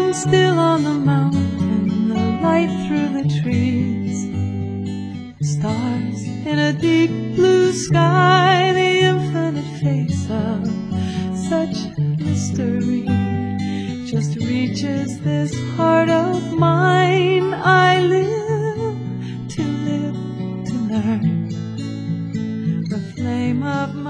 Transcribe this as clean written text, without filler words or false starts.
stand still on the mountain, the light through the trees, stars in a deep blue sky, the infinite face of such mystery just reaches this heart of mine. I live to learn. The flame of my